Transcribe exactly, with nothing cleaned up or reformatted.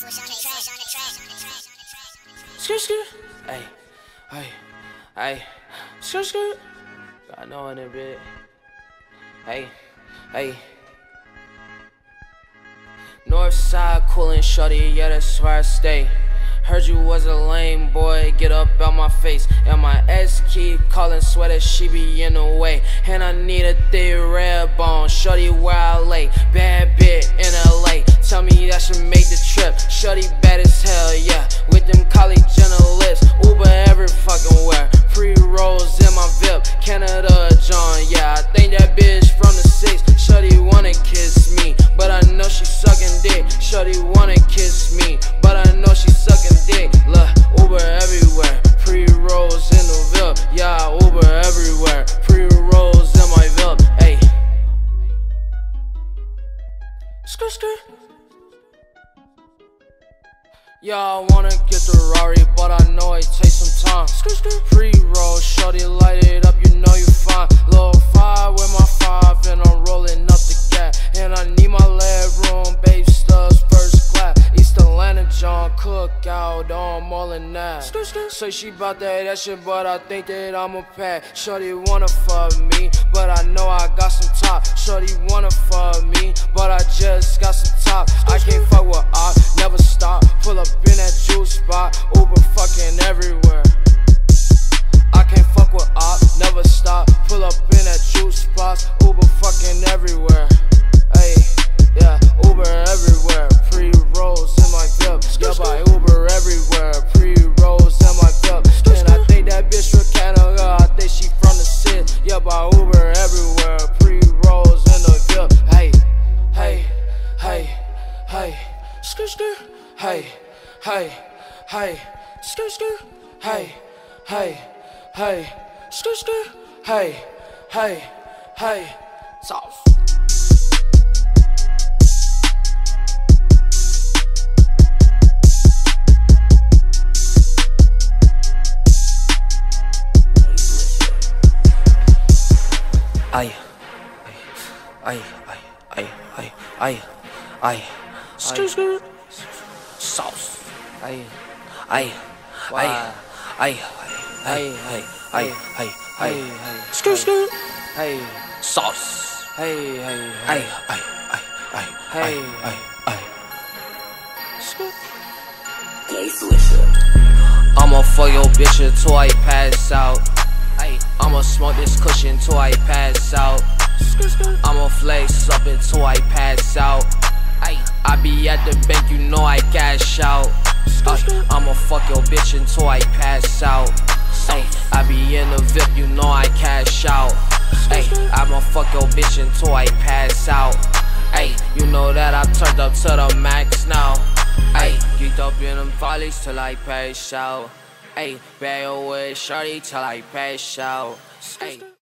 Skirt, skirt. Hey, hey, hey. Skirt, skirt. I know in a bit. Hey, hey. Northside coolin' shorty, yeah, that's where I stay. Heard you was a lame boy, get up out my face. And my ex keep calling, swear that she be in the way. And I need a thick red bone, shorty where I lay. Bad bitch in L A, tell me that should make the trip. Shorty bad as hell, yeah, with them college lips. Uber every fucking where, pre-rolls in my V I P. Canada John, yeah, I think that bitch from the six. Shorty wanna kiss me, but I know she sucking dick. Shorty wanna kiss me, but I know she sucking dick. Look, Uber everywhere, pre-rolls in the V I P. Yeah, Uber everywhere, pre-rolls in my V I P. Ayy, skirt, skirt. Yeah, I wanna get the Rari, but I know it takes some time. Skirt, skirt. Pre-roll, shorty, light it up, you know you fine. Lil' five with my five, and I'm rolling up the gas. And I need my leg room, babe stubs, first class. East Atlanta, John Cookout, on all in that. Skirt, skirt. Say she bout that, that shit, but I think that I'm a pack. Shorty wanna fuck me, but I know I got some top. Shorty wanna fuck me, but I just got some top. I can't fuck with op, never stop. Pull up in that juice spot, Uber fucking everywhere. I can't fuck with op, never stop. Pull up in that juice spot, Uber fucking everywhere. Hey, yeah, Uber everywhere. Pre-rolls in my V I P. Yeah, by Uber everywhere. Pre-rolls in my V I P. And I think that bitch from Canada, I think she from the city. Yeah, by Uber everywhere. Pre-rolls in the V I P. Hey, hey, hey, hey. Skirt, skirt. Hey, hey, hey. Skirt, skirt. Hey, hey, hey. Skirt, skirt. Hey, hey, hey. Sauce. Ay, ay, ay, ay, ay, ay, ay. Skirt, skirt. Sauce. Ay, ay, ay, ay, ay, ay, ay, ay, ay, skirt, skirt. Hey, sauce. Hey, hey, ay, ay, ay, ay, hey, ay, ay, skirt. Gay Swisher. I'ma fuck your bitch until I pass out. Ay, I'ma smoke this cushion till I pass out. I'ma flex up until I pass out. Ay, I be at the bank, you know I cash out. Ay, I'ma fuck your bitch until I pass out. Ay, I be in the V I P, you know I cash out. Ay, I'ma fuck your bitch until I pass out. Ay, you know that I turned up to the max now. Ay, geeked up in them volleys till I pass out. Ay, bad away shorty till I pass out. Ay.